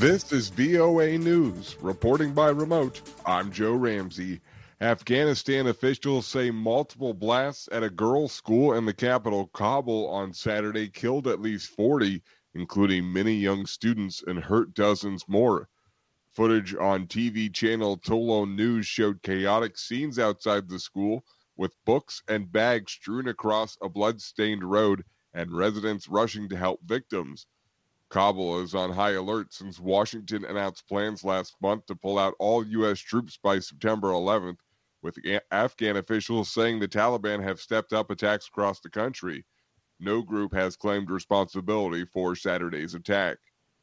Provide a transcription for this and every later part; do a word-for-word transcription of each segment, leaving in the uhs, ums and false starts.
This is V O A News. Reporting by remote, I'm Joe Ramsey. Afghanistan officials say multiple blasts at a girls' school in the capital, Kabul, on Saturday killed at least forty, including many young students, and hurt dozens more. Footage on T V channel Tolo News showed chaotic scenes outside the school, with books and bags strewn across a blood-stained road and residents rushing to help victims. Kabul is on high alert since Washington announced plans last month to pull out all U S troops by September eleventh, with Afghan officials saying the Taliban have stepped up attacks across the country. No group has claimed responsibility for Saturday's attack.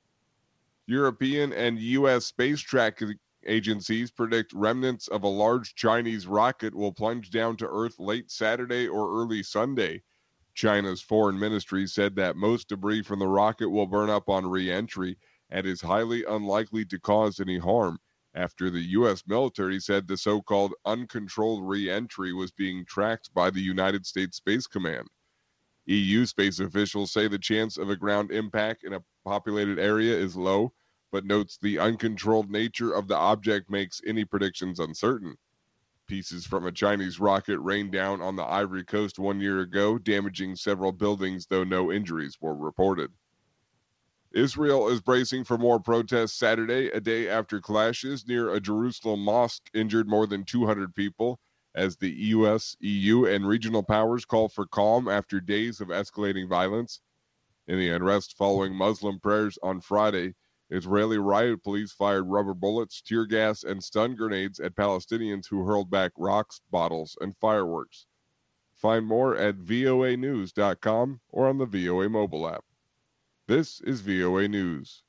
European and U S space tracking agencies predict remnants of a large Chinese rocket will plunge down to Earth late Saturday or early Sunday. China's foreign ministry said that most debris from the rocket will burn up on re-entry and is highly unlikely to cause any harm, after the U S military said the so-called uncontrolled re-entry was being tracked by the United States Space Command. E U space officials say the chance of a ground impact in a populated area is low, but notes the uncontrolled nature of the object makes any predictions uncertain. Pieces from a Chinese rocket rained down on the Ivory Coast one year ago, damaging several buildings, though no injuries were reported. Israel is bracing for more protests Saturday, a day after clashes near a Jerusalem mosque injured more than two hundred people, as the U S, E U, and regional powers call for calm after days of escalating violence. In the unrest following Muslim prayers on Friday, Israeli riot police fired rubber bullets, tear gas, and stun grenades at Palestinians who hurled back rocks, bottles, and fireworks. Find more at V O A news dot com or on the V O A mobile app. This is V O A News.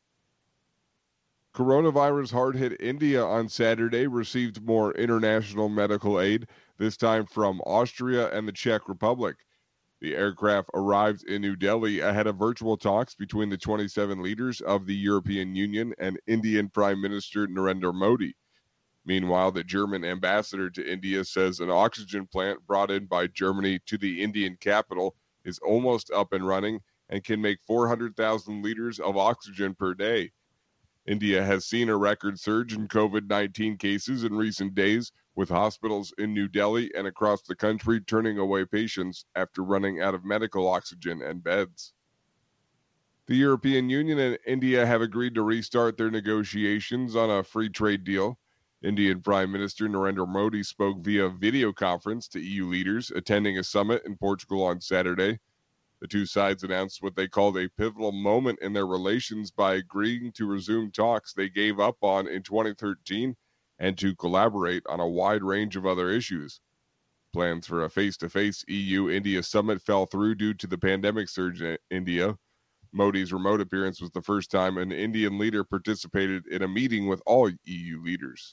Coronavirus hard-hit India on Saturday received more international medical aid, this time from Austria and the Czech Republic. The aircraft arrived in New Delhi ahead of virtual talks between the twenty-seven leaders of the European Union and Indian Prime Minister Narendra Modi. Meanwhile, the German ambassador to India says an oxygen plant brought in by Germany to the Indian capital is almost up and running and can make four hundred thousand liters of oxygen per day. India has seen a record surge in COVID nineteen cases in recent days, with hospitals in New Delhi and across the country turning away patients after running out of medical oxygen and beds. The European Union and India have agreed to restart their negotiations on a free trade deal. Indian Prime Minister Narendra Modi spoke via video conference to E U leaders attending a summit in Portugal on Saturday. The two sides announced what they called a pivotal moment in their relations by agreeing to resume talks they gave up on in twenty thirteen and to collaborate on a wide range of other issues. Plans for a face-to-face E U-India summit fell through due to the pandemic surge in India. Modi's remote appearance was the first time an Indian leader participated in a meeting with all E U leaders.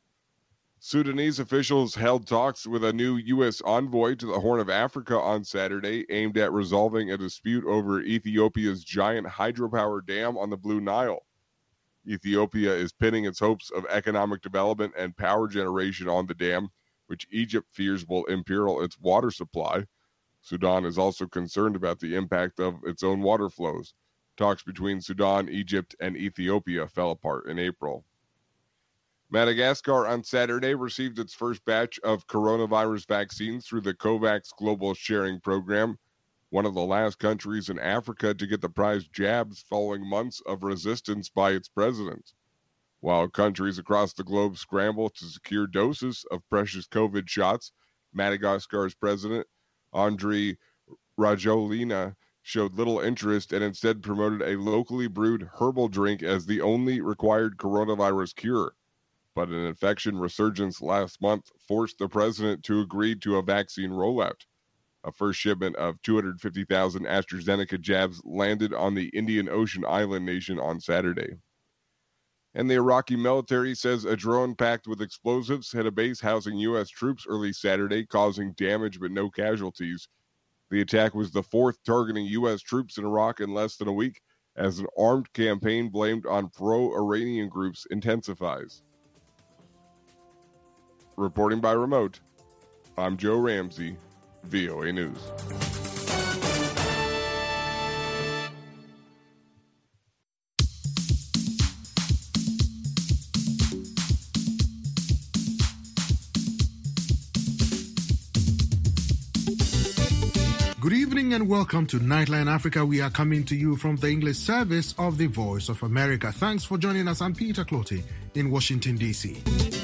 Sudanese officials held talks with a new U S envoy to the Horn of Africa on Saturday, aimed at resolving a dispute over Ethiopia's giant hydropower dam on the Blue Nile. Ethiopia is pinning its hopes of economic development and power generation on the dam, which Egypt fears will imperil its water supply. Sudan is also concerned about the impact of its own water flows. Talks between Sudan, Egypt, and Ethiopia fell apart in April. Madagascar on Saturday received its first batch of coronavirus vaccines through the COVAX Global Sharing Program, one of the last countries in Africa to get the prized jabs following months of resistance by its president. While countries across the globe scramble to secure doses of precious COVID shots, Madagascar's president, Andry Rajoelina, showed little interest and instead promoted a locally brewed herbal drink as the only required coronavirus cure. But an infection resurgence last month forced the president to agree to a vaccine rollout. A first shipment of two hundred fifty thousand AstraZeneca jabs landed on the Indian Ocean island nation on Saturday. And the Iraqi military says a drone packed with explosives hit a base housing U S troops early Saturday, causing damage but no casualties. The attack was the fourth targeting U S troops in Iraq in less than a week, as an armed campaign blamed on pro-Iranian groups intensifies. Reporting by remote, I'm Joe Ramsey, V O A News. Good evening and welcome to Nightline Africa. We are coming to you from the English service of the Voice of America. Thanks for joining us. I'm Peter Clottey in Washington, D C.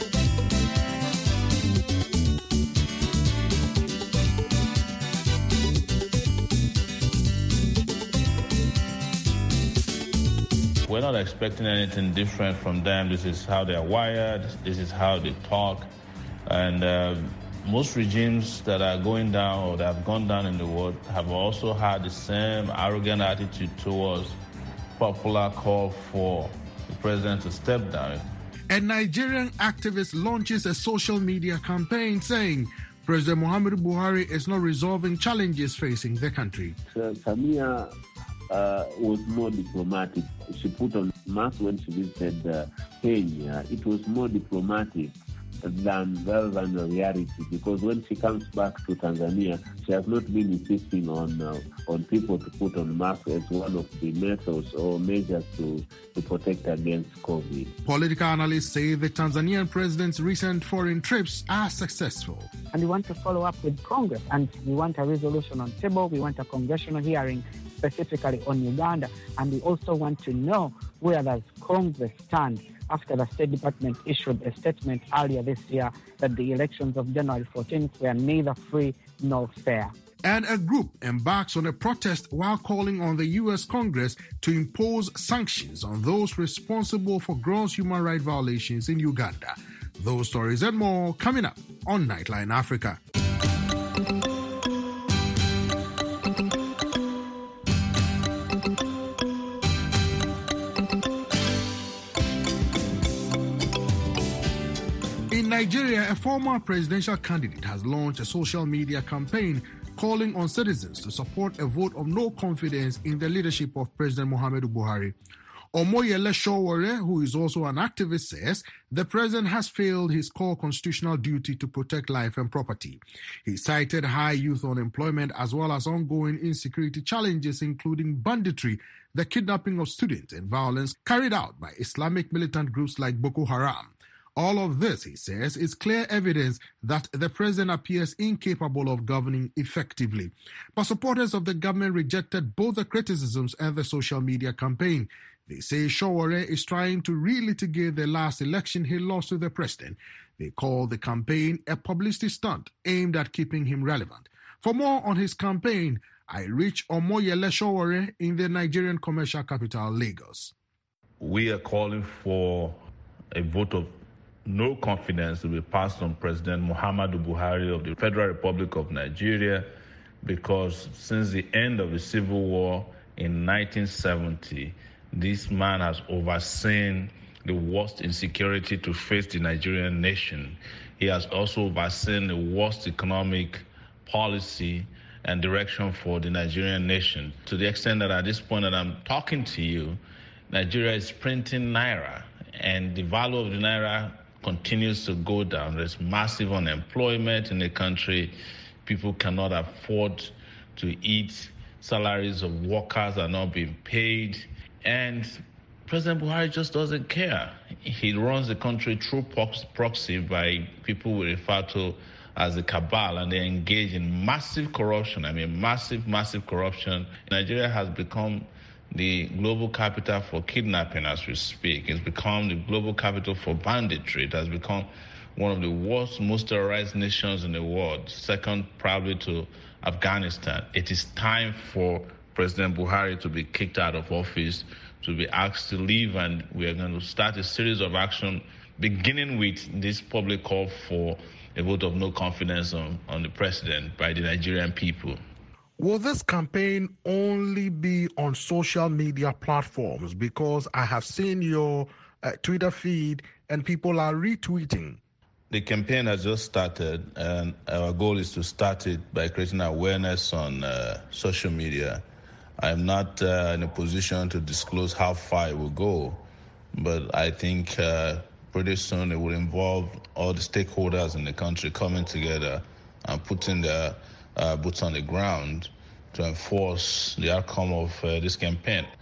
We're not expecting anything different from them. This is how they're wired. This is how they talk. And uh, most regimes that are going down or that have gone down in the world have also had the same arrogant attitude towards popular call for the president to step down. A Nigerian activist launches a social media campaign saying President Muhammadu Buhari is not resolving challenges facing the country. So, Samia Uh, was more diplomatic. She put on mask when she visited uh, Kenya. It was more diplomatic than rather than the reality, because when she comes back to Tanzania, she has not been insisting on uh, on people to put on masks as one of the methods or measures to, to protect against COVID. Political analysts say the Tanzanian president's recent foreign trips are successful. And we want to follow up with Congress, and we want a resolution on table. We want a congressional hearing specifically on Uganda, and we also want to know where does Congress stand after the State Department issued a statement earlier this year that the elections of January fourteenth were neither free nor fair. And a group embarks on a protest while calling on the U S Congress to impose sanctions on those responsible for gross human rights violations in Uganda. Those stories and more coming up on Nightline Africa. In Nigeria, a former presidential candidate has launched a social media campaign calling on citizens to support a vote of no confidence in the leadership of President Muhammadu Buhari. Omoyele Sowore, who is also an activist, says the president has failed his core constitutional duty to protect life and property. He cited high youth unemployment as well as ongoing insecurity challenges, including banditry, the kidnapping of students, and violence carried out by Islamic militant groups like Boko Haram. All of this, he says, is clear evidence that the president appears incapable of governing effectively. But supporters of the government rejected both the criticisms and the social media campaign. They say Sowore is trying to relitigate the last election he lost to the president. They call the campaign a publicity stunt aimed at keeping him relevant. For more on his campaign, I reach Omoyele Sowore in the Nigerian commercial capital, Lagos. We are calling for a vote of no confidence to be passed on President Muhammadu Buhari of the Federal Republic of Nigeria, because since the end of the Civil War in nineteen seventy, this man has overseen the worst insecurity to face the Nigerian nation. He has also overseen the worst economic policy and direction for the Nigerian nation, to the extent that at this point that I'm talking to you, Nigeria is printing naira, and the value of the naira continues to go down. There's massive unemployment in the country. People cannot afford to eat. Salaries of workers are not being paid. And President Buhari just doesn't care. He runs the country through proxy by people we refer to as the cabal, and they engage in massive corruption. I mean, massive, massive corruption. Nigeria has become the global capital for kidnapping as we speak. It's become the global capital for banditry. It has become one of the worst, most terrorized nations in the world, second probably to Afghanistan. It is time for President Buhari to be kicked out of office, to be asked to leave, and we are going to start a series of action, beginning with this public call for a vote of no confidence on, on the president by the Nigerian people. Will this campaign only be on social media platforms? Because I have seen your uh, Twitter feed and people are retweeting. The campaign has just started, and our goal is to start it by creating awareness on uh, social media. I'm not uh, in a position to disclose how far it will go, but I think uh, pretty soon it will involve all the stakeholders in the country coming together and putting their uh, boots on the ground to enforce the outcome of uh, this campaign.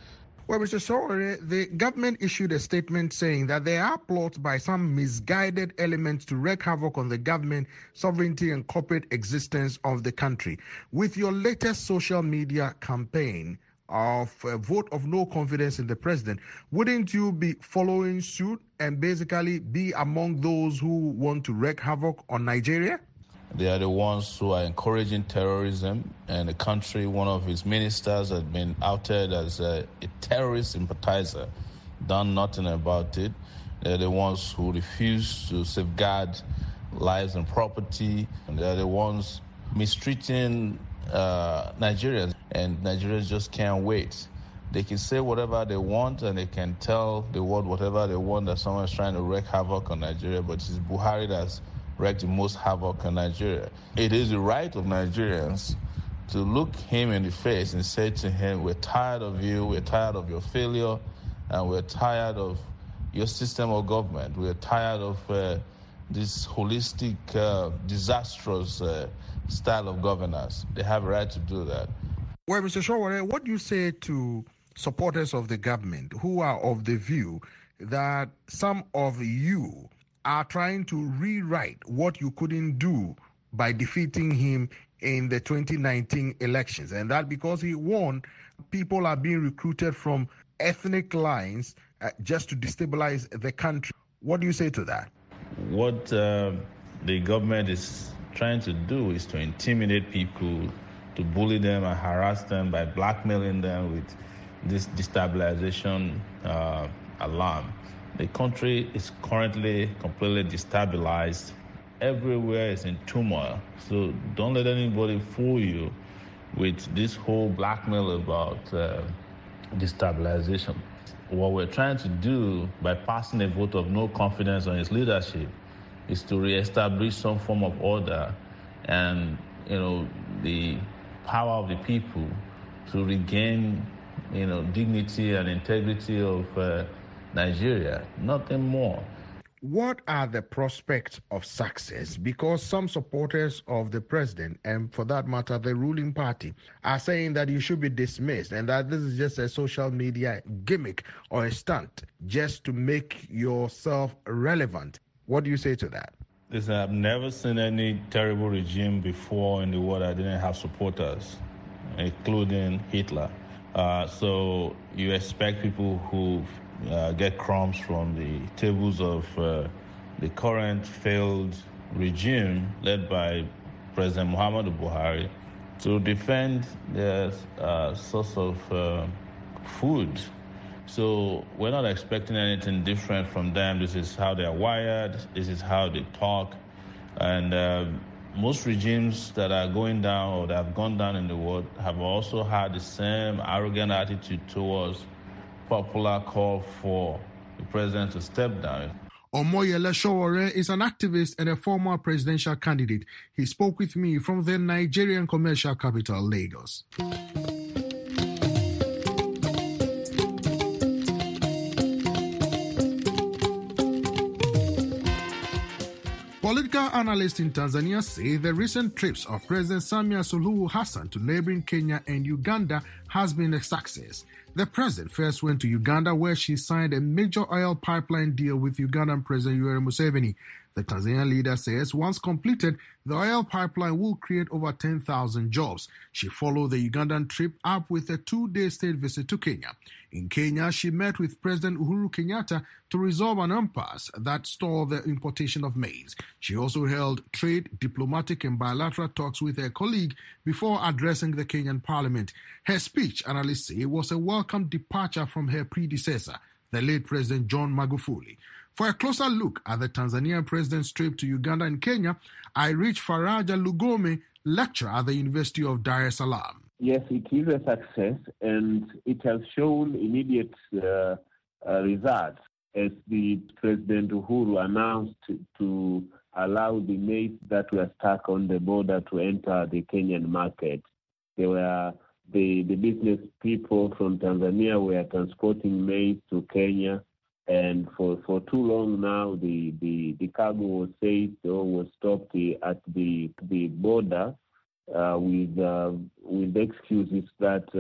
Well, Mister Sowore, the government issued a statement saying that there are plots by some misguided elements to wreak havoc on the government, sovereignty, and corporate existence of the country. With your latest social media campaign of a vote of no confidence in the president, wouldn't you be following suit and basically be among those who want to wreak havoc on Nigeria? They are the ones who are encouraging terrorism, and the country, one of its ministers has been outed as a, a terrorist sympathizer, done nothing about it. They're the ones who refuse to safeguard lives and property, and they're the ones mistreating uh, Nigerians, and Nigerians just can't wait. They can say whatever they want, and they can tell the world whatever they want, that someone is trying to wreak havoc on Nigeria, but it's Buhari that's wreaked the most havoc in Nigeria. It is the right of Nigerians to look him in the face and say to him, we're tired of you, we're tired of your failure, and we're tired of your system of government. We're tired of uh, this holistic, uh, disastrous uh, style of governance. They have a right to do that. Well, Mister Sowore, what do you say to supporters of the government who are of the view that some of you are trying to rewrite what you couldn't do by defeating him in the twenty nineteen elections, and that because he won, people are being recruited from ethnic lines uh, just to destabilize the country? What do you say to that? What uh, the government is trying to do is to intimidate people, to bully them and harass them by blackmailing them with this destabilization uh, alarm. The country is currently completely destabilized. Everywhere is in turmoil. So don't let anybody fool you with this whole blackmail about uh, destabilization. What we're trying to do by passing a vote of no confidence on his leadership is to reestablish some form of order and, you know, the power of the people to regain, you know, dignity and integrity of uh, Nigeria, nothing more. What are the prospects of success? Because some supporters of the president, and for that matter, the ruling party, are saying that you should be dismissed and that this is just a social media gimmick or a stunt just to make yourself relevant. What do you say to that? Listen, I've never seen any terrible regime before in the world that didn't have supporters, including Hitler. Uh, so you expect people who Uh, get crumbs from the tables of uh, the current failed regime led by President Muhammadu Buhari to defend their uh, source of uh, food. So we're not expecting anything different from them. This is how they're wired. This is how they talk. And uh, most regimes that are going down or that have gone down in the world have also had the same arrogant attitude towards popular call for the president to step down. Omoyele Sowore is an activist and a former presidential candidate. He spoke with me from the Nigerian commercial capital, Lagos. Political analysts in Tanzania say the recent trips of President Samia Suluhu Hassan to neighboring Kenya and Uganda has been a success. The president first went to Uganda, where she signed a major oil pipeline deal with Ugandan President Yoweri Museveni. The Tanzanian leader says once completed, the oil pipeline will create over ten thousand jobs. She followed the Ugandan trip up with a two-day state visit to Kenya. In Kenya, she met with President Uhuru Kenyatta to resolve an impasse that stalled the importation of maize. She also held trade, diplomatic, and bilateral talks with her colleague before addressing the Kenyan parliament. Her speech, analysts say, was a welcome departure from her predecessor, the late President John Magufuli. For a closer look at the Tanzanian president's trip to Uganda and Kenya, I reached Faraja Lugome, lecturer at the University of Dar es Salaam. Yes, it is a success, and it has shown immediate uh, uh, results as the President Uhuru announced to allow the maize that were stuck on the border to enter the Kenyan market. They were the, the business people from Tanzania were transporting maize to Kenya. And for, for too long now, the, the, the cargo was seized or was stopped at the the border uh, with uh, with excuses that uh,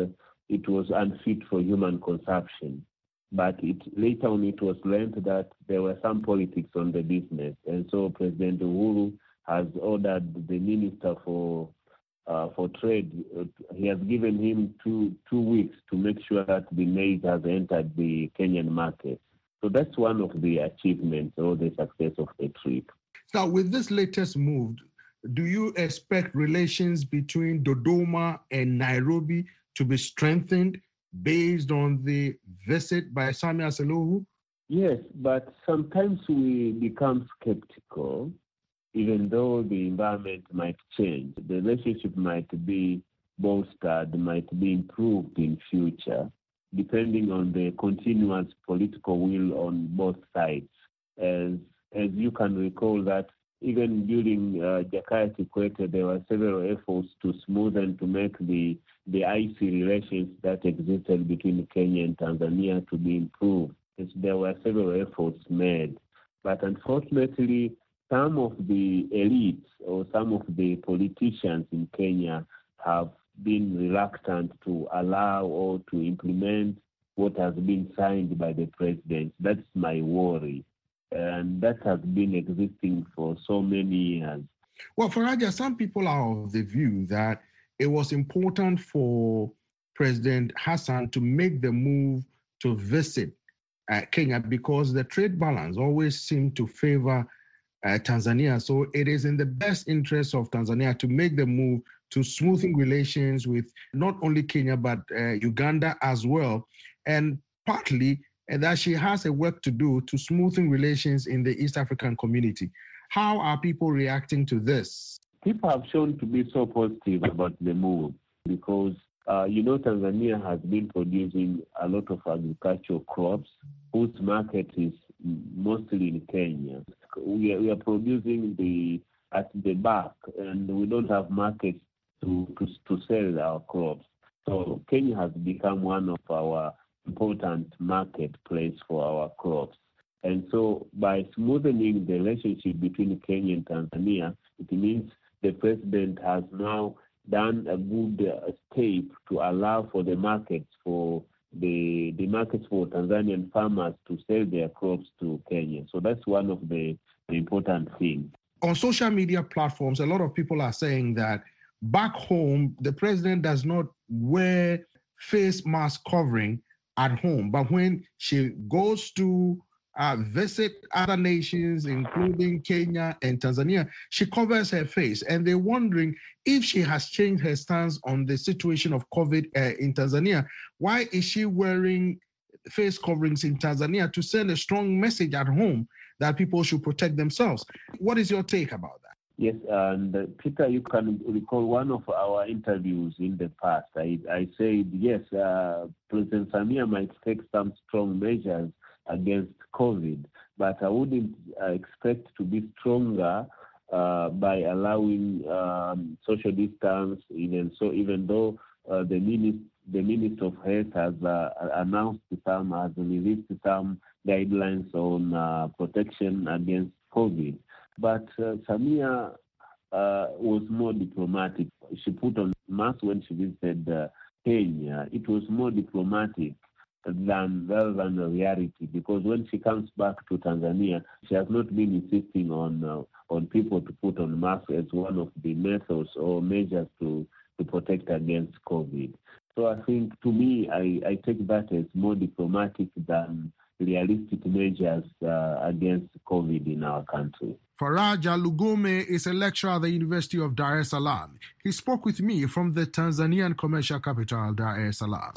it was unfit for human consumption. But it, later on, it was learned that there were some politics on the business. And so President Uhuru has ordered the Minister for uh, for Trade, uh, he has given him two two weeks to make sure that the maize has entered the Kenyan market. So that's one of the achievements or the success of the trip. Now, with this latest move, do you expect relations between Dodoma and Nairobi to be strengthened based on the visit by Samia Suluhu? Yes, but sometimes we become skeptical, even though the environment might change. The relationship might be bolstered, might be improved in future, depending on the continuous political will on both sides. As, as you can recall that even during uh, Jakaya Kikwete, there were several efforts to smoothen, to make the, the icy relations that existed between Kenya and Tanzania to be improved. There were several efforts made. But unfortunately, some of the elites or some of the politicians in Kenya have been reluctant to allow or to implement what has been signed by the president. That's my worry. And that has been existing for so many years. Well, Faraja, some people are of the view that it was important for President Hassan to make the move to visit uh, Kenya because the trade balance always seemed to favor uh, Tanzania. So it is in the best interest of Tanzania to make the move to smoothing relations with not only Kenya, but uh, Uganda as well. And partly and that she has a work to do to smoothing relations in the East African community. How are people reacting to this? People have shown to be so positive about the move because, uh, you know, Tanzania has been producing a lot of agricultural crops whose market is mostly in Kenya. We are, we are producing the at the back and we don't have markets to, to, to sell our crops. So Kenya has become one of our important marketplace for our crops. And so by smoothening the relationship between Kenya and Tanzania, it means the president has now done a good uh, step to allow for the markets for the, the markets for Tanzanian farmers to sell their crops to Kenya. So that's one of the, the important things. On social media platforms, a lot of people are saying that back home, the president does not wear face mask covering at home, but when she goes to uh, visit other nations, including Kenya and Tanzania, she covers her face. And they're wondering if she has changed her stance on the situation of COVID uh, in Tanzania. Why is she wearing face coverings in Tanzania to send a strong message at home that people should protect themselves? What is your take about that? Yes, and uh, Peter, you can recall one of our interviews in the past. I, I said, yes, uh, President Samia might take some strong measures against COVID, but I wouldn't uh, expect to be stronger uh, by allowing um, social distance, even so, even though uh, the, Minister, the Minister of Health has uh, announced some, has released some guidelines on uh, protection against COVID. But uh, Samia uh, was more diplomatic. She put on mask when she visited uh, Kenya. It was more diplomatic than rather than a reality, because when she comes back to Tanzania, she has not been insisting on uh, on people to put on masks as one of the methods or measures to, to protect against COVID. So I think, to me, I, I take that as more diplomatic than realistic measures uh, against COVID in our country. Faraja Lugome is a lecturer at the University of Dar es Salaam. He spoke with me from the Tanzanian commercial capital, Dar es Salaam.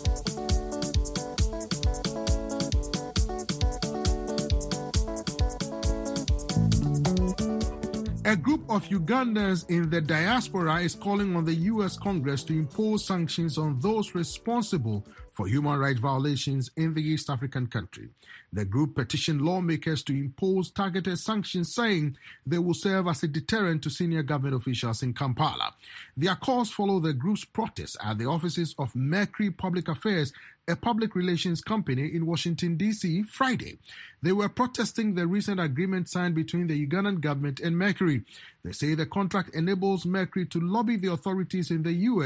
A group of Ugandans in the diaspora is calling on the U S Congress to impose sanctions on those responsible for human rights violations in the East African country. The group petitioned lawmakers to impose targeted sanctions, saying they will serve as a deterrent to senior government officials in Kampala. Their calls follow the group's protests at the offices of Mercury Public Affairs, a public relations company in Washington, D C, Friday. They were protesting the recent agreement signed between the Ugandan government and Mercury. They say the contract enables Mercury to lobby the authorities in the U S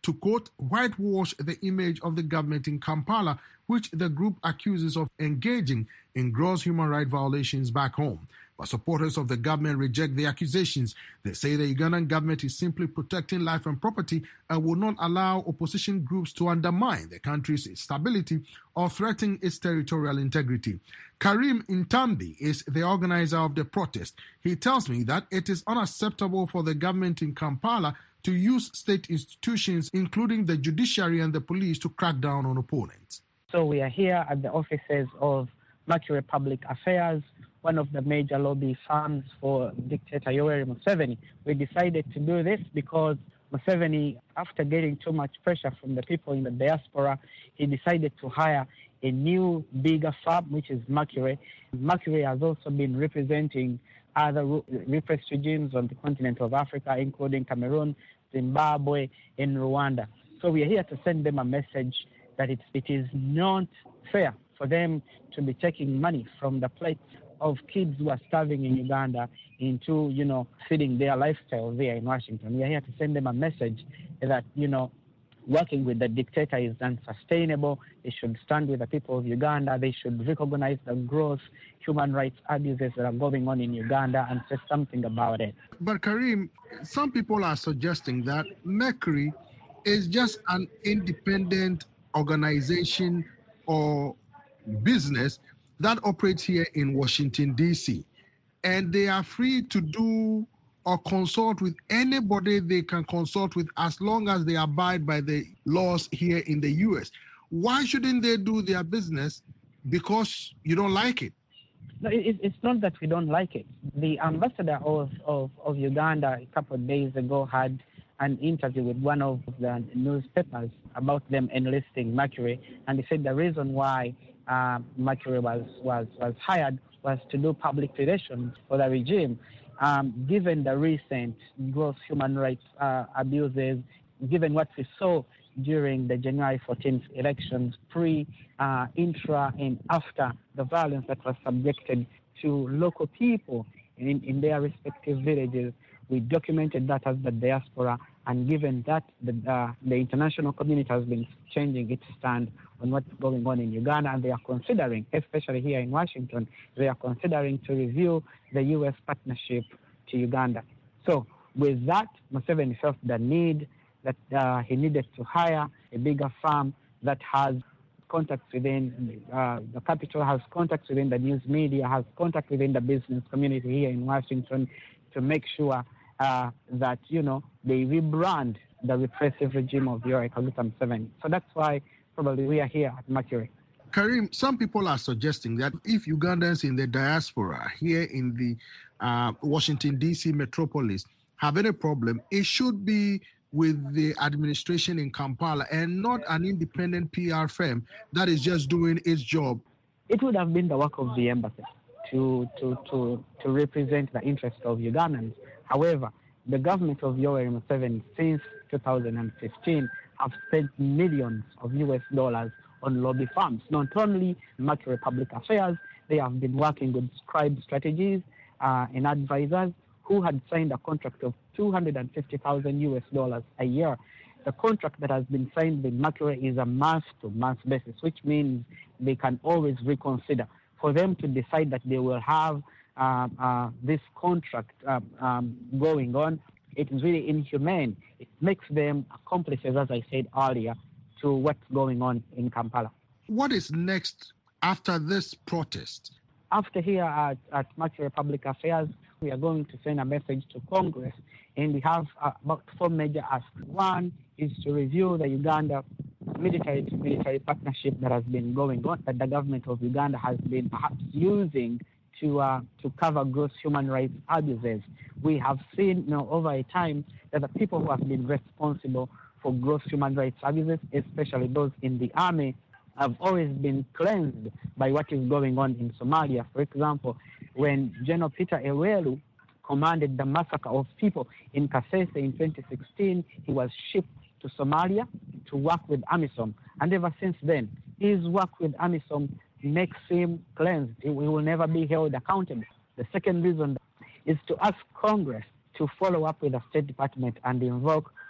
to, quote, whitewash the image of the government in Kampala, which the group accuses of engaging in gross human rights violations back home. But supporters of the government reject the accusations. They say the Ugandan government is simply protecting life and property and will not allow opposition groups to undermine the country's stability or threaten its territorial integrity. Karim Intambi is the organizer of the protest. He tells me that it is unacceptable for the government in Kampala to use state institutions, including the judiciary and the police, to crack down on opponents. So we are here at the offices of Mercury Public Affairs, one of the major lobby firms for dictator Yoweri Museveni. We decided to do this because Museveni, after getting too much pressure from the people in the diaspora, he decided to hire a new, bigger firm, which is Mercury. Mercury has also been representing other repressed regimes on the continent of Africa, including Cameroon, Zimbabwe, and Rwanda. So we are here to send them a message that it, it is not fair for them to be taking money from the plates of kids who are starving in Uganda into, you know, feeding their lifestyle there in Washington. We are here to send them a message that, you know, working with the dictator is unsustainable. They should stand with the people of Uganda. They should recognize the gross human rights abuses that are going on in Uganda and say something about it. But Karim, some people are suggesting that Mercury is just an independent organization or business that operates here in Washington, D C, and they are free to do or consult with anybody they can consult with as long as they abide by the laws here in the U S. Why shouldn't they do their business because you don't like it? No, it, it's not that we don't like it. The ambassador of, of, of Uganda a couple of days ago had an interview with one of the newspapers about them enlisting Mercury, and he said the reason why uh, Mercury was, was, was hired was to do public relations for the regime. Um, given the recent gross human rights uh, abuses, given what we saw during the January fourteenth elections, pre, uh, intra, and after the violence that was subjected to local people in, in their respective villages, we documented that as the diaspora, and given that the, uh, the international community has been changing its stand on what's going on in Uganda, and they are considering, especially here in Washington, they are considering to review the U S partnership to Uganda. So with that, Museveni felt the need that uh, he needed to hire a bigger firm that has contacts within uh, the capital, has contacts within the news media, has contacts within the business community here in Washington to make sure uh, that, you know, they rebrand the repressive regime of Yoweri Kaguta Museveni. So that's why probably we are here at Mercury. Karim, some people are suggesting that if Ugandans in the diaspora here in the uh, Washington, D C metropolis have any problem, it should be with the administration in Kampala and not an independent P R firm that is just doing its job. It would have been the work of the embassy to, to, to, to represent the interests of Ugandans. However, the government of Yoweri Museveni since two thousand fifteen have spent millions of U S dollars on lobby firms. Not only Mercury Public Affairs, they have been working with Scribe Strategies uh, and advisors who had signed a contract of two hundred fifty thousand U S dollars a year. The contract that has been signed with Mercury is a month-to-month basis, which means they can always reconsider. For them to decide that they will have uh, uh, this contract uh, um, going on, it is really inhumane. It makes them accomplices, as I said earlier, to what's going on in Kampala. What is next after this protest? After here at, at Mercury Public Affairs, we are going to send a message to Congress, and we have uh, about four major asks. One is to review the Uganda military-to-military partnership that has been going on, that the government of Uganda has been perhaps using to uh, to cover gross human rights abuses. We have seen, you know, over a time that the people who have been responsible for gross human rights abuses, especially those in the army, have always been cleansed by what is going on in Somalia. For example, when General Peter Ewelu commanded the massacre of people in Kasese in twenty sixteen, he was shipped to Somalia to work with AMISOM. And ever since then, his work with AMISOM makes him cleansed. He will never be held accountable. The second reason is to ask Congress to follow up with the State Department and invoke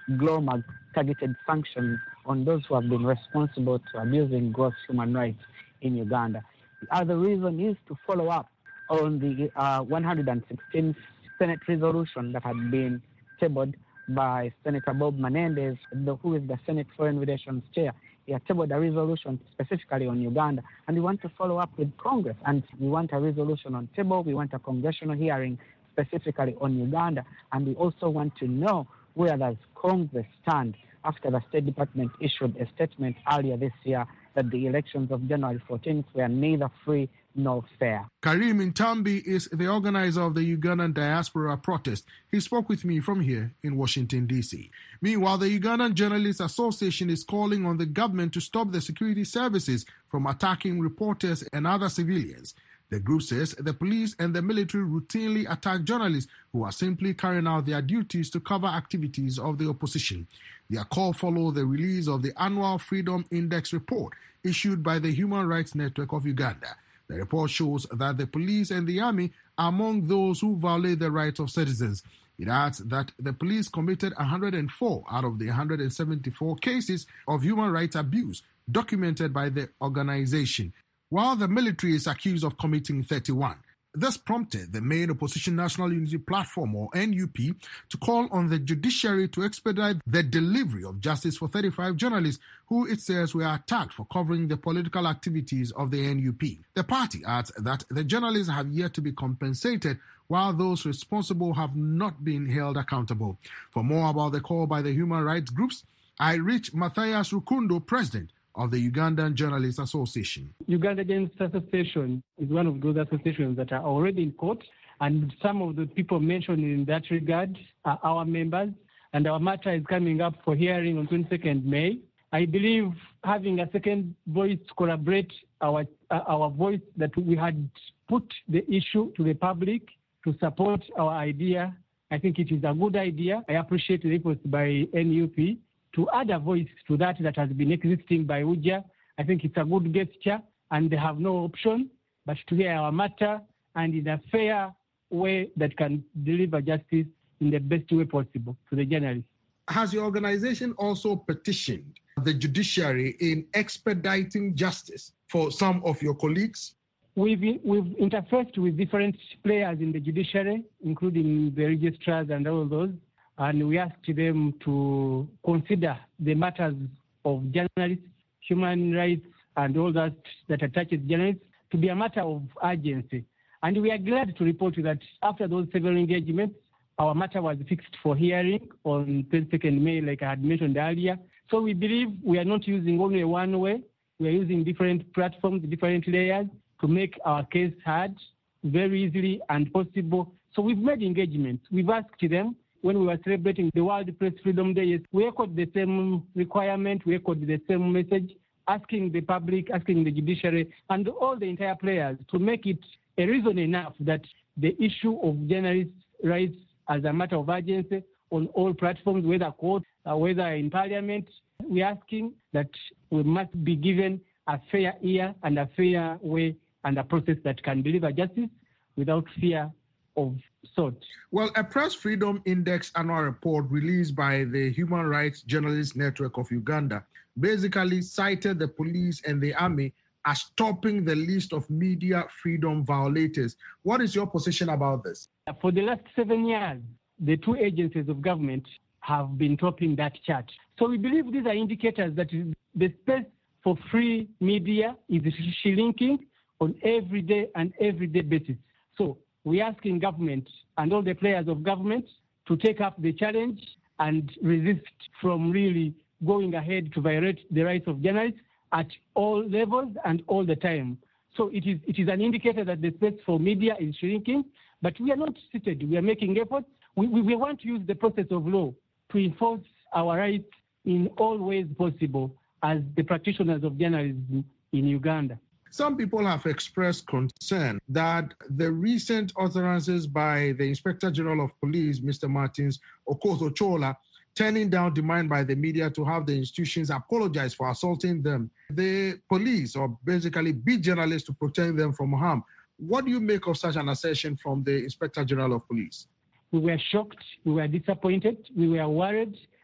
GLOMAC targeted sanctions on those who have been responsible to abusing gross human rights in Uganda. The other reason is to follow up on the uh, one hundred sixteenth Senate resolution that had been tabled by Senator Bob Menendez, who is the Senate Foreign Relations Chair. He had tabled a resolution specifically on Uganda, and we want to follow up with Congress, and we want a resolution on table. We want a congressional hearing specifically on Uganda, and we also want to know where does Congress stand after the State Department issued a statement earlier this year that the elections of January fourteenth were neither free nor fair. Karim Ntambi is the organizer of the Ugandan diaspora protest. He spoke with me from here in Washington, D C. Meanwhile, the Ugandan Journalists Association is calling on the government to stop the security services from attacking reporters and other civilians. The group says the police and the military routinely attack journalists who are simply carrying out their duties to cover activities of the opposition. Their call followed the release of the annual Freedom Index report issued by the Human Rights Network of Uganda. The report shows that the police and the army are among those who violate the rights of citizens. It adds that the police committed one hundred four out of the one hundred seventy-four cases of human rights abuse documented by the organization, while the military is accused of committing thirty-one. This prompted the main opposition National Unity Platform, or N U P, to call on the judiciary to expedite the delivery of justice for thirty-five journalists who it says were attacked for covering the political activities of the N U P. The party adds that the journalists have yet to be compensated, while those responsible have not been held accountable. For more about the call by the human rights groups, I reached Matthias Rukundo, president of the Ugandan Journalists Association. Uganda Journalists Association is one of those associations that are already in court, and some of the people mentioned in that regard are our members, and our matter is coming up for hearing on twenty-second May. I believe having a second voice to collaborate our, uh, our voice that we had put the issue to the public to support our idea, I think it is a good idea. I appreciate the efforts by N U P to add a voice to that that has been existing by U J A. I think it's a good gesture, and they have no option but to hear our matter and in a fair way that can deliver justice in the best way possible to the journalists. Has your organization also petitioned the judiciary in expediting justice for some of your colleagues? We've, we've interfaced with different players in the judiciary, including the registrars and all those, and we asked them to consider the matters of journalists, human rights, and all that that attaches journalists to be a matter of urgency. And we are glad to report that after those several engagements, our matter was fixed for hearing on twenty-second May, like I had mentioned earlier. So we believe we are not using only one way. We are using different platforms, different layers to make our case heard very easily and possible. So we've made engagements. We've asked them, when we were celebrating the World Press Freedom Day, we echoed the same requirement, we echoed the same message, asking the public, asking the judiciary, and all the entire players to make it a reason enough that the issue of journalists' rights as a matter of urgency on all platforms, whether court, uh, whether in parliament, we're asking that we must be given a fair ear and a fair way and a process that can deliver justice without fear of sort. Well, a Press Freedom Index annual report released by the Human Rights Journalists Network of Uganda basically cited the police and the army as topping the list of media freedom violators. What is your position about this? For the last seven years, the two agencies of government have been topping that chart. So we believe these are indicators that the space for free media is shrinking on every day and everyday basis. So we're asking government and all the players of government to take up the challenge and resist from really going ahead to violate the rights of journalists at all levels and all the time. So it is it is an indicator that the space for media is shrinking, but we are not seated. We are making efforts. We, we, we want to use the process of law to enforce our rights in all ways possible as the practitioners of journalism in Uganda. Some people have expressed concern that the recent utterances by the Inspector General of Police, Mister Martins Okoth-Ochola, turning down demand by the media to have the institutions apologize for assaulting them, the police, or basically beat journalists to protect them from harm. What do you make of such an assertion from the Inspector General of Police? We were shocked, we were disappointed, we were worried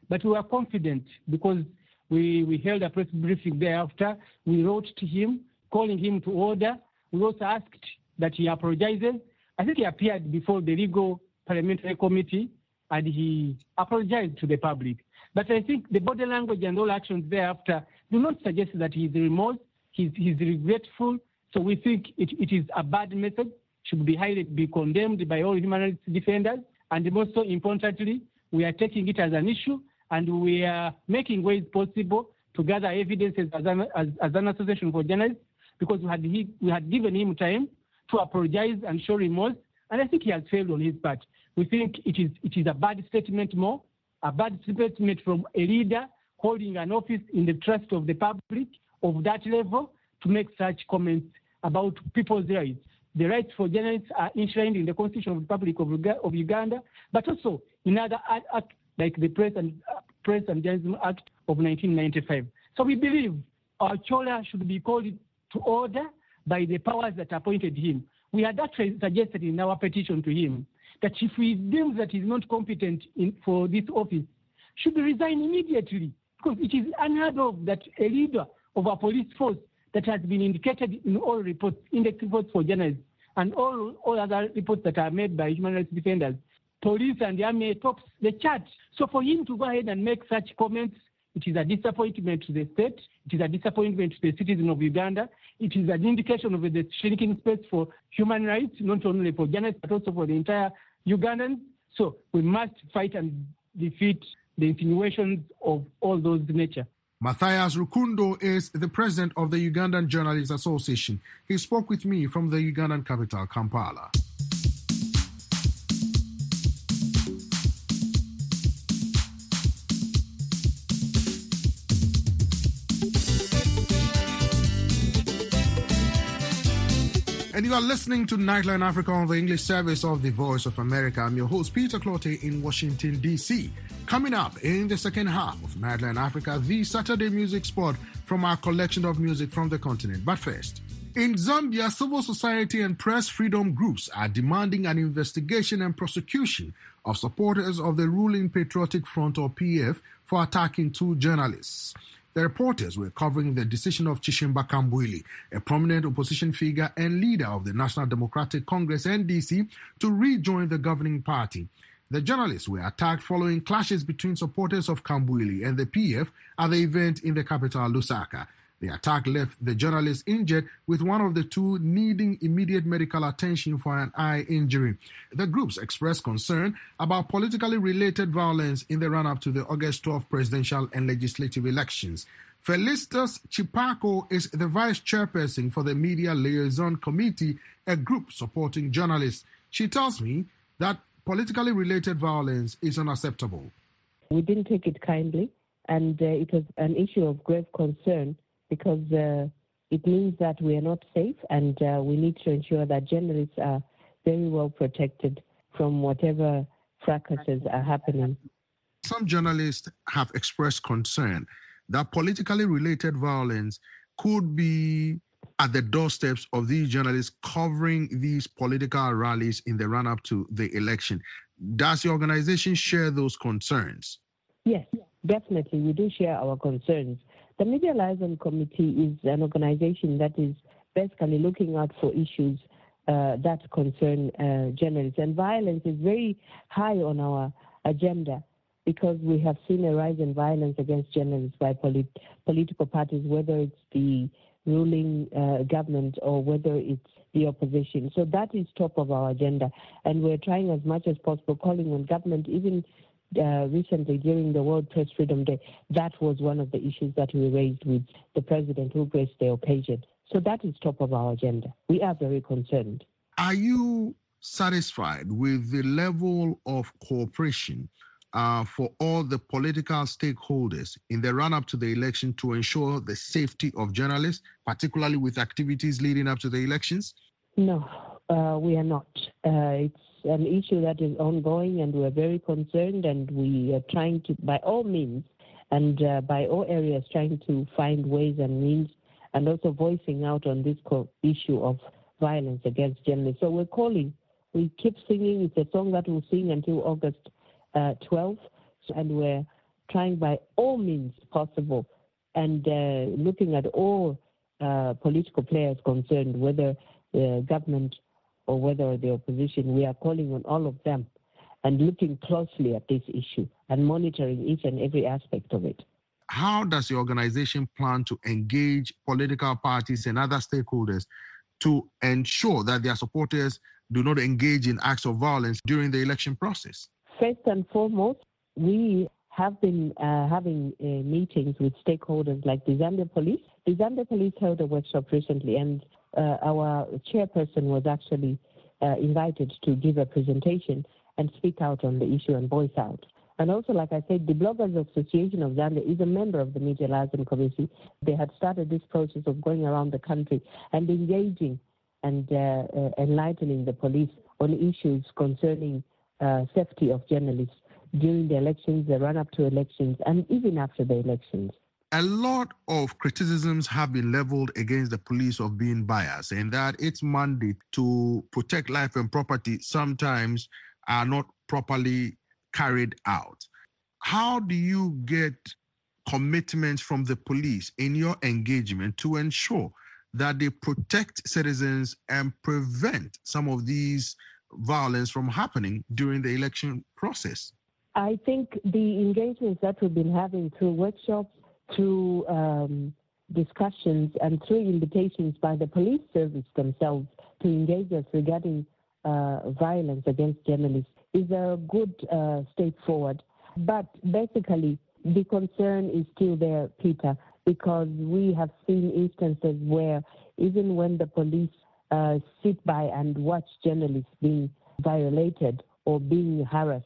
But we were confident because we, we held a press briefing thereafter. We wrote to him, calling him to order. We also asked that he apologizes. I think he appeared before the legal parliamentary committee and he apologized to the public. But I think the body language and all actions thereafter do not suggest that he's remorse, he's, he's regretful. So we think it, it is a bad method, should be highly be condemned by all human rights defenders. And most importantly, we are taking it as an issue and we are making ways possible to gather evidences as an, as, as an association for journalists, because we had, he, we had given him time to apologize and show remorse, and I think he has failed on his part. We think it is it is a bad statement more, a bad statement from a leader holding an office in the trust of the public of that level to make such comments about people's rights. The rights for journalists are enshrined in the Constitution of the Republic of Uganda, but also in other acts like the Press and uh, Press and Journalism Act of nineteen ninety-five. So we believe our Chola should be called to order by the powers that appointed him. We had actually suggested in our petition to him that if we deem that he's not competent in, for this office, should resign immediately, because it is unheard of that a leader of a police force that has been indicated in all reports, index reports for journalists, and all, all other reports that are made by human rights defenders, police and the army tops the chart. So for him to go ahead and make such comments, it is a disappointment to the state, it is a disappointment to the citizens of Uganda, it is an indication of the shrinking space for human rights, not only for journalists, but also for the entire Ugandans. So we must fight and defeat the insinuations of all those nature. Matthias Rukundo is the president of the Ugandan Journalists Association. He spoke with me from the Ugandan capital, Kampala. And you are listening to Nightline Africa on the English service of the Voice of America. I'm your host, Peter Clottey in Washington, D C Coming up in the second half of Nightline Africa, the Saturday music spot from our collection of music from the continent. But first, in Zambia, civil society and press freedom groups are demanding an investigation and prosecution of supporters of the ruling Patriotic Front, or P F, for attacking two journalists. The reporters were covering the decision of Chishimba Kambwili, a prominent opposition figure and leader of the National Democratic Congress, N D C, to rejoin the governing party. The journalists were attacked following clashes between supporters of Kambwili and the P F at the event in the capital, Lusaka. The attack left the journalists injured, with one of the two needing immediate medical attention for an eye injury. The groups expressed concern about politically related violence in the run-up to the August twelfth presidential and legislative elections. Felicitas Chipako is the vice chairperson for the Media Liaison Committee, a group supporting journalists. She tells me that politically related violence is unacceptable. We didn't take it kindly, and uh, it was an issue of grave concern, because uh, it means that we are not safe, and uh, we need to ensure that journalists are very well protected from whatever fracases are happening. Some journalists have expressed concern that politically related violence could be at the doorsteps of these journalists covering these political rallies in the run-up to the election. Does your organization share those concerns? Yes, definitely. We do share our concerns. The Media Liaison Committee is an organization that is basically looking out for issues uh, that concern uh, journalists. And violence is very high on our agenda, because we have seen a rise in violence against journalists by polit- political parties, whether it's the ruling uh, government or whether it's the opposition. So that is top of our agenda. And we're trying as much as possible, calling on government, even Uh, recently during the World Press Freedom Day, that was one of the issues that we raised with the president who graced the occasion. So that is top of our agenda. We are very concerned. Are you satisfied with the level of cooperation uh, for all the political stakeholders in the run-up to the election to ensure the safety of journalists, particularly with activities leading up to the elections? No, uh, we are not. Uh, it's an issue that is ongoing, and we're very concerned, and we are trying to, by all means, and uh, by all areas, trying to find ways and means, and also voicing out on this co- issue of violence against journalists. So we're calling, we keep singing. It's a song that we'll sing until August uh, twelfth, and we're trying by all means possible and uh, looking at all uh, political players concerned, whether the government or whether the opposition, we are calling on all of them and looking closely at this issue and monitoring each and every aspect of it. How does the organization plan to engage political parties and other stakeholders to ensure that their supporters do not engage in acts of violence during the election process? First and foremost, we have been uh, having uh, meetings with stakeholders like the Zambia Police. The Zambia Police held a workshop recently, and uh, our chairperson was actually uh, invited to give a presentation and speak out on the issue and voice out. And also, like I said, the Bloggers Association of Zambia is a member of the Media Liaison Committee. They had started this process of going around the country and engaging and uh, uh, enlightening the police on issues concerning uh, safety of journalists during the elections, the run-up to elections, and even after the elections. A lot of criticisms have been leveled against the police of being biased, and that its mandate to protect life and property sometimes are not properly carried out. How do you get commitments from the police in your engagement to ensure that they protect citizens and prevent some of these violence from happening during the election process? I think the engagements that we've been having through workshops, through um, discussions, and through invitations by the police service themselves to engage us regarding uh, violence against journalists is a good uh, step forward. But basically, the concern is still there, Peter, because we have seen instances where even when the police uh, sit by and watch journalists being violated or being harassed.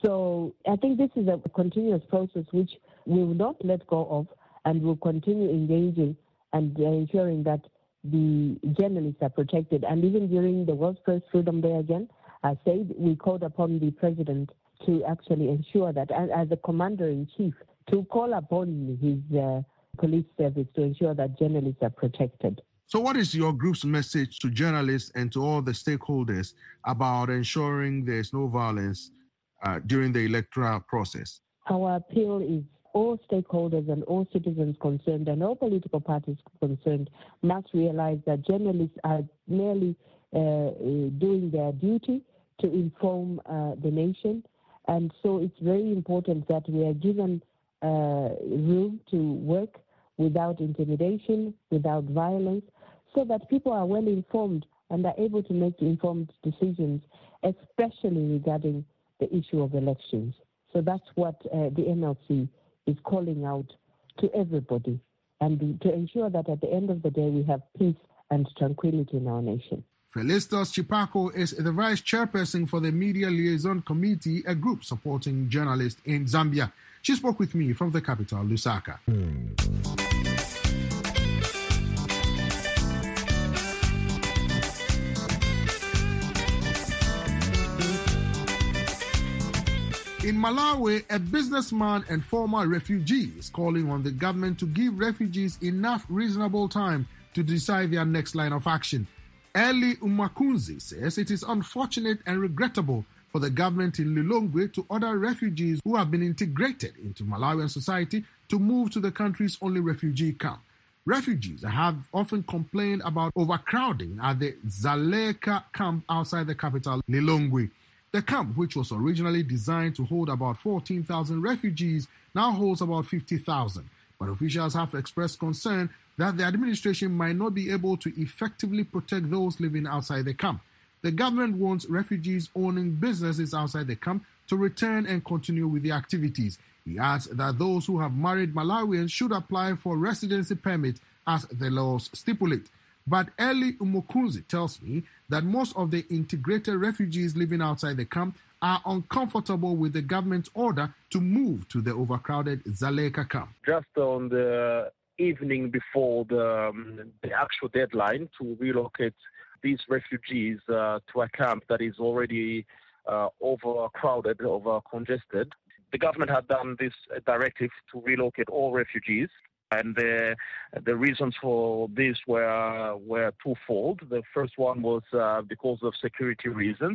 So I think this is a continuous process which we will not let go of, and will continue engaging and uh, ensuring that the journalists are protected. And even during the World Press Freedom Day again, I said we called upon the president to actually ensure that, and as the commander-in-chief, to call upon his uh, police service to ensure that journalists are protected. So what is your group's message to journalists and to all the stakeholders about ensuring there's no violence uh, during the electoral process? Our appeal is all stakeholders and all citizens concerned and all political parties concerned must realize that journalists are merely uh, doing their duty to inform uh, the nation. And so it's very important that we are given uh, room to work without intimidation, without violence, so that people are well informed and are able to make informed decisions, especially regarding the issue of elections. So that's what uh, the M L C is calling out to everybody, and to ensure that at the end of the day we have peace and tranquility in our nation. Felicitas Chipako is the vice chairperson for the Media Liaison Committee, a group supporting journalists in Zambia. She spoke with me from the capital, Lusaka. In Malawi, a businessman and former refugee is calling on the government to give refugees enough reasonable time to decide their next line of action. Eli Umakunzi says it is unfortunate and regrettable for the government in Lilongwe to order refugees who have been integrated into Malawian society to move to the country's only refugee camp. Refugees have often complained about overcrowding at the Dzaleka camp outside the capital, Lilongwe. The camp, which was originally designed to hold about fourteen thousand refugees, now holds about fifty thousand. But officials have expressed concern that the administration might not be able to effectively protect those living outside the camp. The government wants refugees owning businesses outside the camp to return and continue with the activities. He adds that those who have married Malawians should apply for residency permit as the laws stipulate. But Eli Umukunzi tells me that most of the integrated refugees living outside the camp are uncomfortable with the government's order to move to the overcrowded Dzaleka camp. Just on the evening before the, um, the actual deadline to relocate these refugees uh, to a camp that is already uh, overcrowded, over-congested, the government had done this directive to relocate all refugees. And the, the reasons for this were were twofold. The first one was uh, because of security reasons,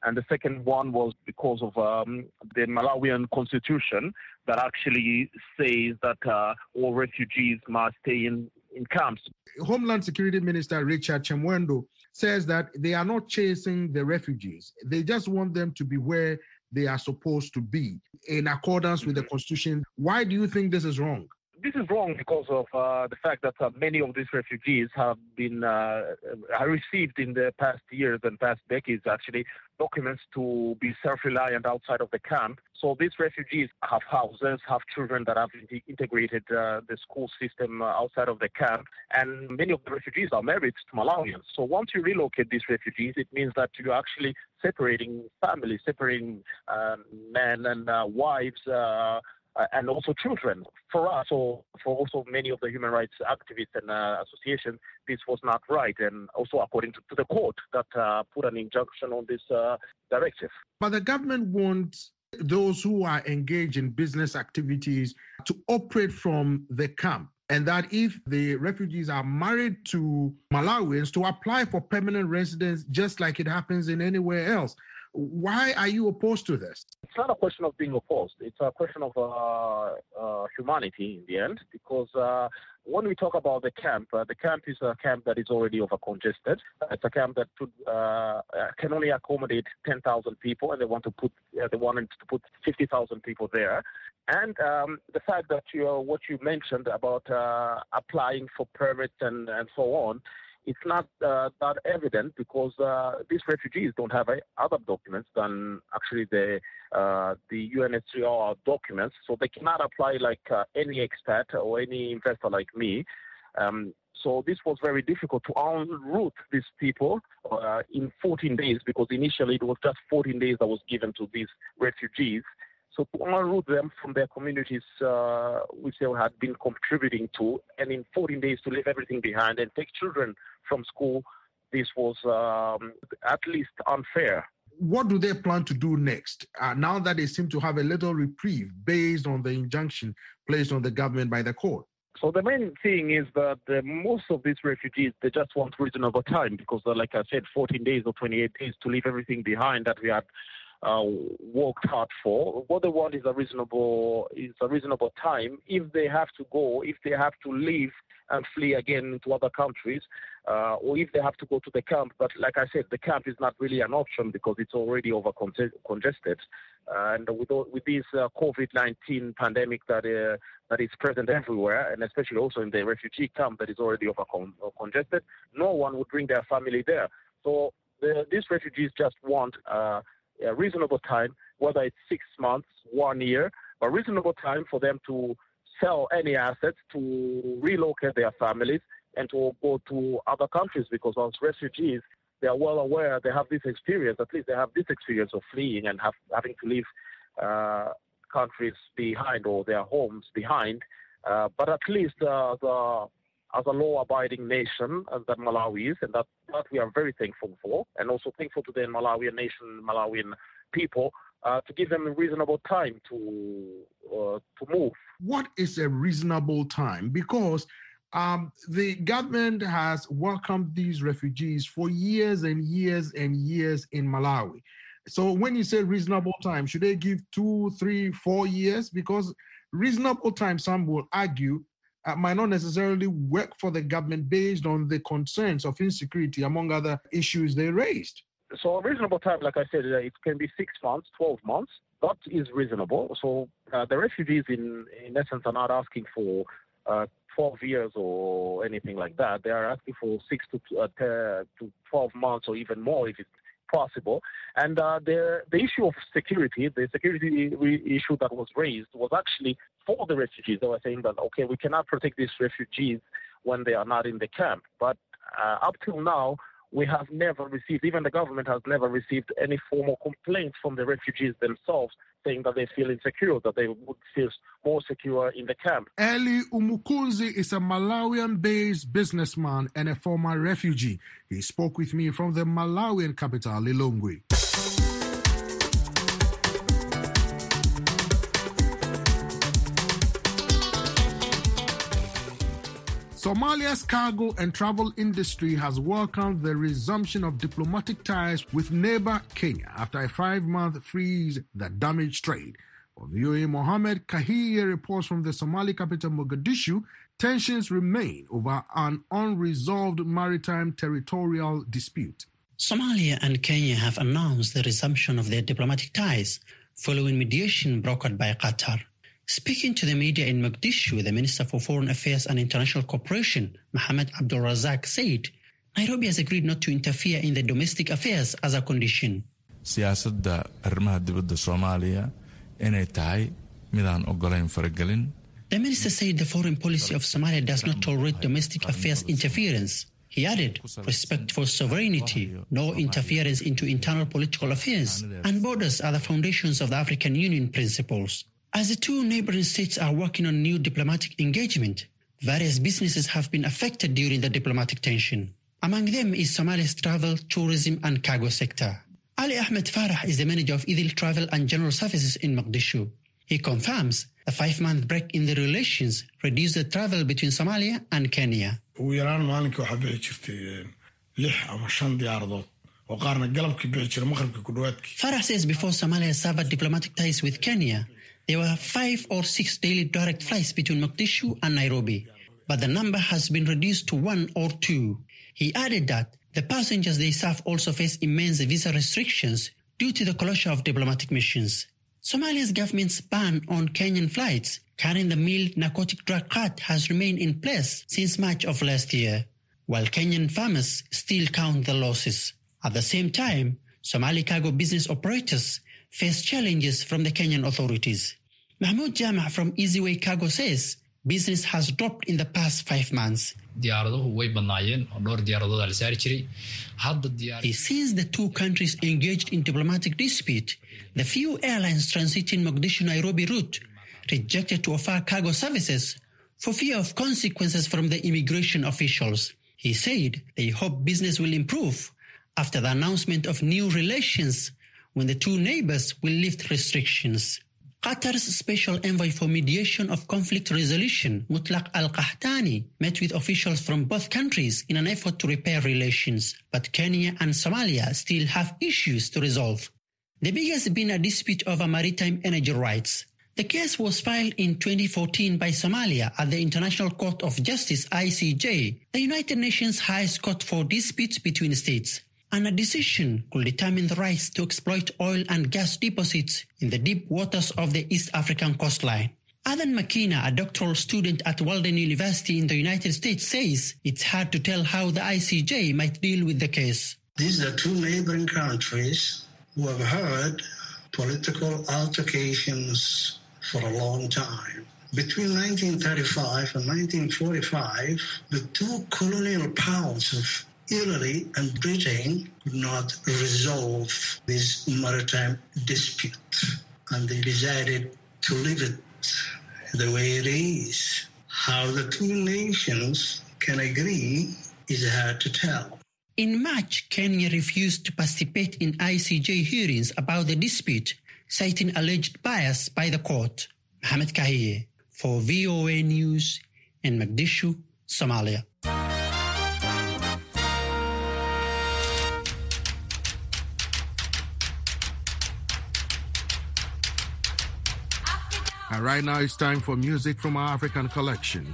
And the second one was because of um, the Malawian constitution that actually says that uh, all refugees must stay in, in camps. Homeland Security Minister Richard Chemwendo says that they are not chasing the refugees. They just want them to be where they are supposed to be in accordance with the constitution. Why do you think this is wrong? This is wrong because of uh, the fact that uh, many of these refugees have been uh, received in the past years and past decades, actually, documents to be self-reliant outside of the camp. So these refugees have houses, have children that have integrated uh, the school system uh, outside of the camp. And many of the refugees are married to Malawians. So once you relocate these refugees, it means that you're actually separating families, separating uh, men and uh, wives, uh, Uh, and also children. For us, or for also many of the human rights activists and uh, associations, this was not right, and also according to, to the court that uh, put an injunction on this uh, directive. But the government wants those who are engaged in business activities to operate from the camp, and that if the refugees are married to Malawians, to apply for permanent residence just like it happens in anywhere else. Why are you opposed to this? It's not a question of being opposed. It's a question of uh, uh, humanity in the end, because uh, when we talk about the camp, uh, the camp is a camp that is already over-congested. It's a camp that could, uh, can only accommodate ten thousand people, and they want to put uh, they wanted to put fifty thousand people there. And um, the fact that you what you mentioned about uh, applying for permits and, and so on, it's not uh, that evident because uh, these refugees don't have uh, other documents than actually the uh, the U N H C R documents, so they cannot apply like uh, any expat or any investor like me. Um, so this was very difficult to enroute these people uh, in fourteen days, because initially it was just fourteen days that was given to these refugees. So to enroute them from their communities, uh, which they had been contributing to, and in fourteen days to leave everything behind and take children from school, this was um, at least unfair. What do they plan to do next, uh, now that they seem to have a little reprieve based on the injunction placed on the government by the court? So the main thing is that uh, most of these refugees, they just want reasonable time because, uh, like I said, fourteen days or twenty-eight days to leave everything behind that we had uh, worked hard for. What they want is a reasonable is a reasonable time. If they have to go, if they have to leave and flee again into other countries, uh, or if they have to go to the camp. But like I said, the camp is not really an option because it's already over congested. Uh, and with with this uh, COVID nineteen pandemic that uh, that is present everywhere, and especially also in the refugee camp that is already over congested, no one would bring their family there. So the, these refugees just want uh, a reasonable time, whether it's six months, one year, a reasonable time for them to sell any assets, to relocate their families, and to go to other countries, because as refugees, they are well aware, they have this experience, at least they have this experience of fleeing and have, having to leave uh, countries behind or their homes behind. Uh, but at least uh, the, as a law-abiding nation, as that Malawi is, and that, that we are very thankful for, and also thankful to the Malawian nation, Malawian people, uh, to give them a reasonable time to uh, to move. What is a reasonable time? Because um, the government has welcomed these refugees for years and years and years in Malawi. So when you say reasonable time, should they give two, three, four years? Because reasonable time, some will argue, uh, might not necessarily work for the government based on the concerns of insecurity, among other issues they raised. So a reasonable time, like I said, it can be six months, twelve months. That is reasonable. So uh, the refugees, in, in essence, are not asking for uh, twelve years or anything like that. They are asking for six to, uh, to twelve months or even more if it's possible. And uh, the, the issue of security, the security re- issue that was raised was actually for the refugees. They were saying that, okay, we cannot protect these refugees when they are not in the camp. But uh, up till now, we have never received, even the government has never received any formal complaints from the refugees themselves saying that they feel insecure, that they would feel more secure in the camp. Eli Umukunzi is a Malawian-based businessman and a former refugee. He spoke with me from the Malawian capital, Lilongwe. Somalia's cargo and travel industry has welcomed the resumption of diplomatic ties with neighbor Kenya after a five-month freeze that damaged trade. For V O A, Mohammed Kahiye reports from the Somali capital Mogadishu, tensions remain over an unresolved maritime territorial dispute. Somalia and Kenya have announced the resumption of their diplomatic ties following mediation brokered by Qatar. Speaking to the media in Mogadishu, the Minister for Foreign Affairs and International Cooperation, Mohammed Abdul Razak, said Nairobi has agreed not to interfere in the domestic affairs as a condition. Siyaasadda arrimaha dibadda Soomaaliya inay tahay midaan ogolayn faragelin. The minister said the foreign policy of Somalia does not tolerate domestic affairs interference. He added, respect for sovereignty, no interference into internal political affairs, and borders are the foundations of the African Union principles. As the two neighboring states are working on new diplomatic engagement, various businesses have been affected during the diplomatic tension. Among them is Somalia's travel, tourism, and cargo sector. Ali Ahmed Farah is the manager of Idil Travel and General Services in Mogadishu. He confirms the five-month break in the relations reduced the travel between Somalia and Kenya. Farah says before Somalia severed diplomatic ties with Kenya, there were five or six daily direct flights between Mogadishu and Nairobi, but the number has been reduced to one or two. He added that the passengers they serve also face immense visa restrictions due to the closure of diplomatic missions. Somalia's government's ban on Kenyan flights carrying the mild narcotic drug cart has remained in place since March of last year, while Kenyan farmers still count the losses. At the same time, Somali cargo business operators face challenges from the Kenyan authorities. Mahmoud Jama from Easyway Cargo says business has dropped in the past five months. He says the two countries engaged in diplomatic dispute. The few airlines transiting Mogadishu-Nairobi route rejected to offer cargo services for fear of consequences from the immigration officials. He said they hope business will improve after the announcement of new relations when the two neighbors will lift restrictions. Qatar's Special Envoy for Mediation of Conflict Resolution, Mutlaq Al-Qahtani, met with officials from both countries in an effort to repair relations, but Kenya and Somalia still have issues to resolve. The biggest being a dispute over maritime energy rights. The case was filed in twenty fourteen by Somalia at the International Court of Justice, I C J, the United Nations highest court for disputes between states. And a decision could determine the rights to exploit oil and gas deposits in the deep waters of the East African coastline. Adan Makina, a doctoral student at Walden University in the United States, says it's hard to tell how the I C J might deal with the case. These are two neighboring countries who have had political altercations for a long time. Between nineteen thirty-five and nineteen forty-five, the two colonial powers of Italy and Britain could not resolve this maritime dispute, and they decided to leave it the way it is. How the two nations can agree is hard to tell. In March, Kenya refused to participate in I C J hearings about the dispute, citing alleged bias by the court. Mohammed Kahiye for V O A News in Mogadishu, Somalia. And right now it's time for music from our African collection.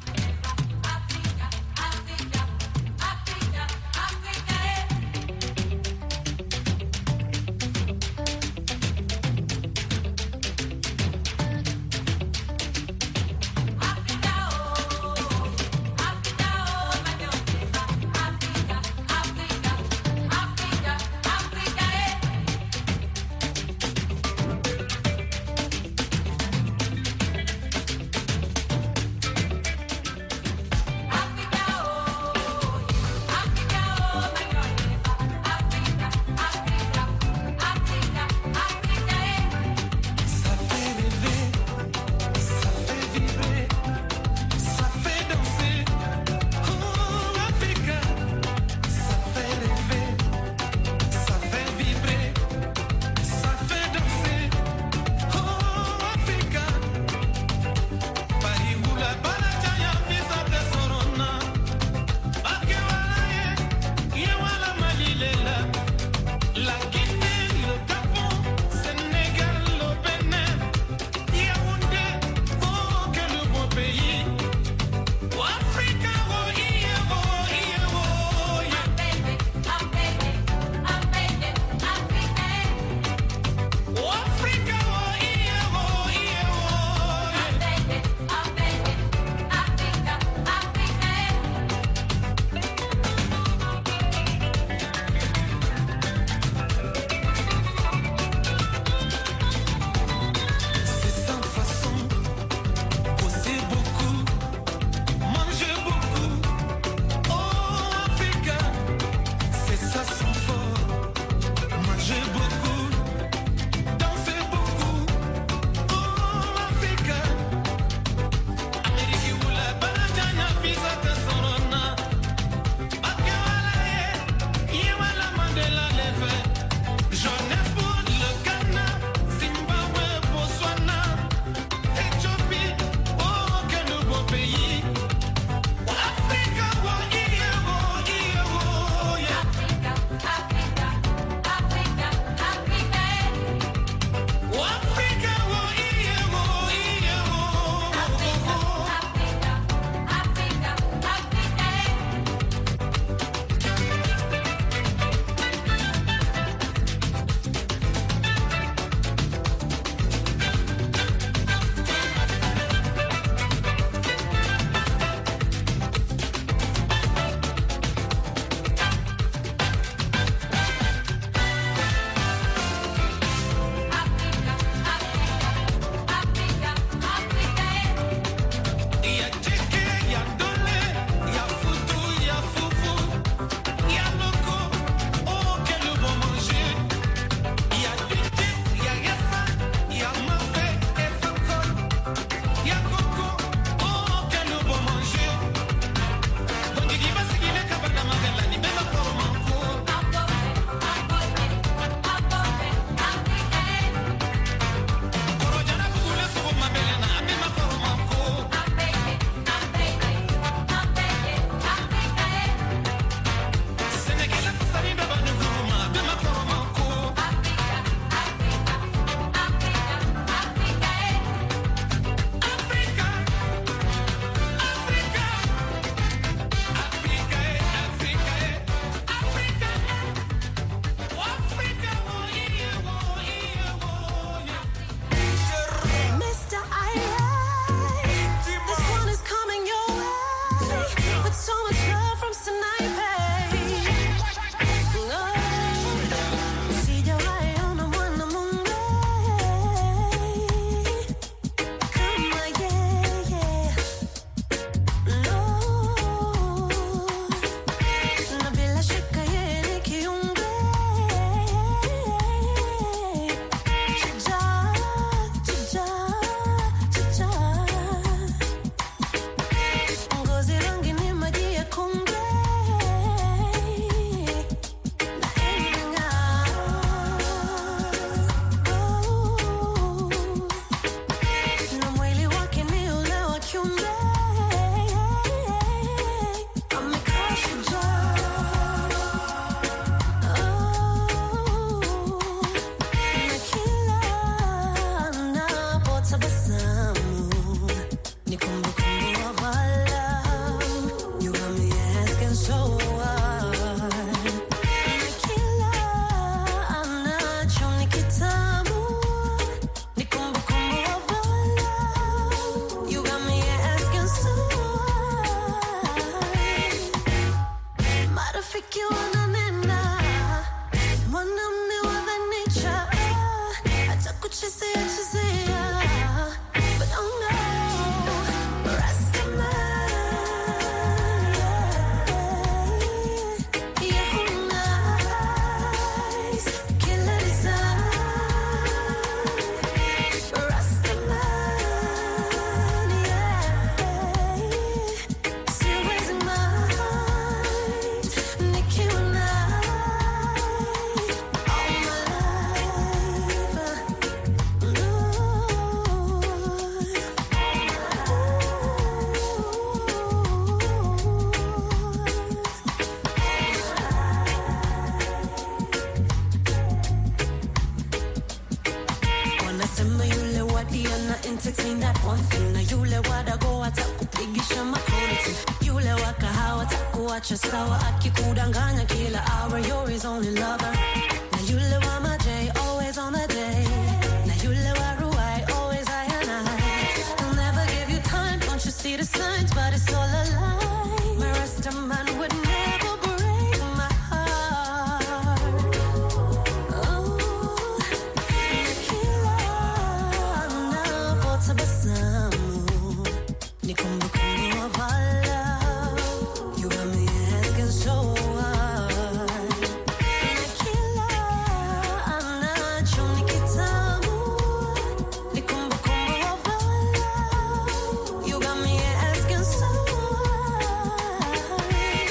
Sawa akikudanganya kila hour, you're his only lover. Na yule wa Majay, always on the day. Na yule wa Ruai, always I and I. He'll never give you time, don't you see the signs, but it's all a lie. My rest of man would never break my heart. Oh, nakila na pota basamu, ni kumbukumbu wa vala. You got me asking so hard. Nakila na chumni kitamu, ni kumbukumbu wa vala. You got me asking so hard.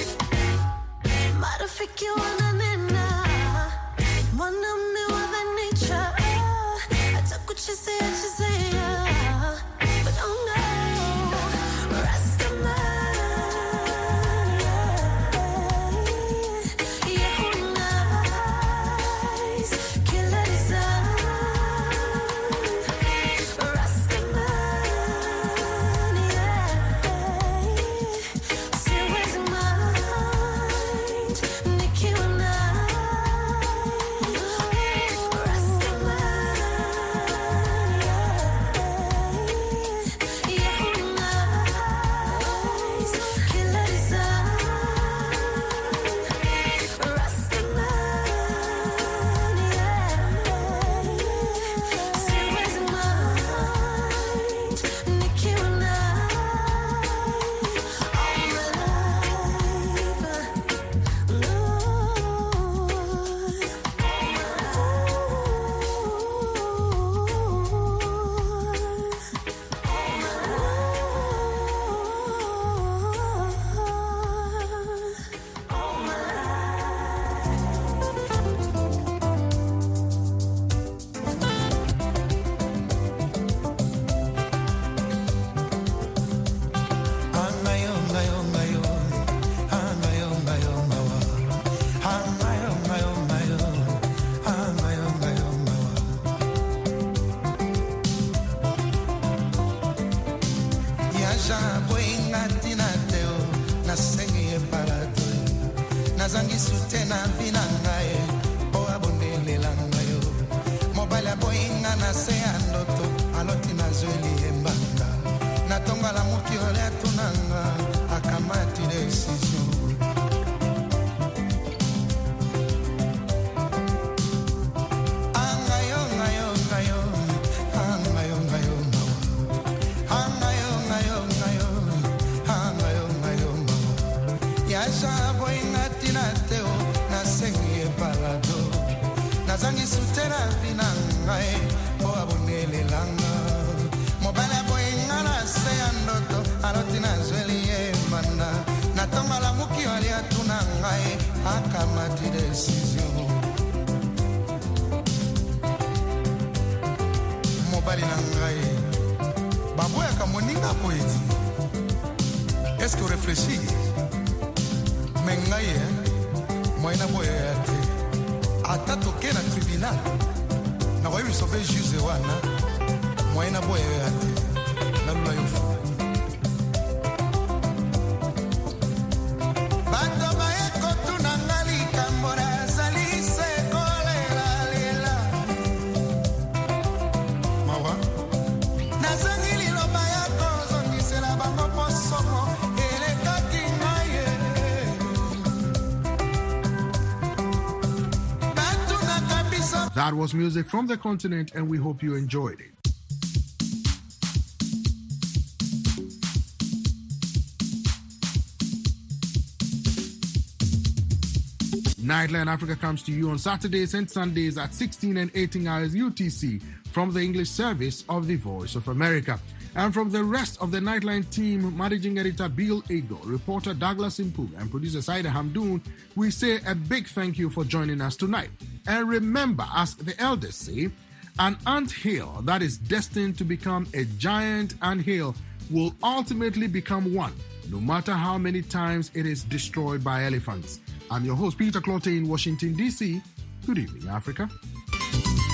Marafiki wananena, mwanamume wa nature, atakuchezea chezea, but oh no, Rastaman. Yeah, who knows? Killer design. Rastaman, yeah. Still wasting my mind. Nicki Minaj. Rastaman, yeah. Yeah, who knows? Killer design. Rastaman, yeah. Still wasting my mind. Nicki Minaj. All my life. Nazangi sutena vinangae o abondele langayo mobile boinga na se andoto aloti na zweli embanga na tonga la muki ole tunanga akamati decision angayo ngayo ngayo angayo ngayo angayo ngayo ngayo angayo ngayo ya jabo Teo na sengi balado nazangi sutena vinangae o abonele langa mobile boinga na se andoto aloti na zweli emana na toma la muki wali atunangae akamati decision mobile nangae babu ya kamoninga poeti. Est-ce que vous réfléchissez? Mengaye moyena boyate ata toke na tribunal na kwa hivi sobe juge wana moyena boyate na lula yofu bato baeko tunangali kambora zali se kolela lela mawa nazangi liloba yako zongisela bango posomo ele kaki ngaye That was music from the continent, and we hope you enjoyed it. Nightline Africa comes to you on Saturdays and Sundays at sixteen and eighteen hours U T C from the English service of the Voice of America. And from the rest of the Nightline team, Managing Editor Bill Eagle, reporter Douglas Impu, and producer Saida Hamdoun, we say a big thank you for joining us tonight. And remember, as the elders say, an anthill that is destined to become a giant anthill will ultimately become one, no matter how many times it is destroyed by elephants. I'm your host, Peter Clottey in Washington, D C. Good evening, Africa.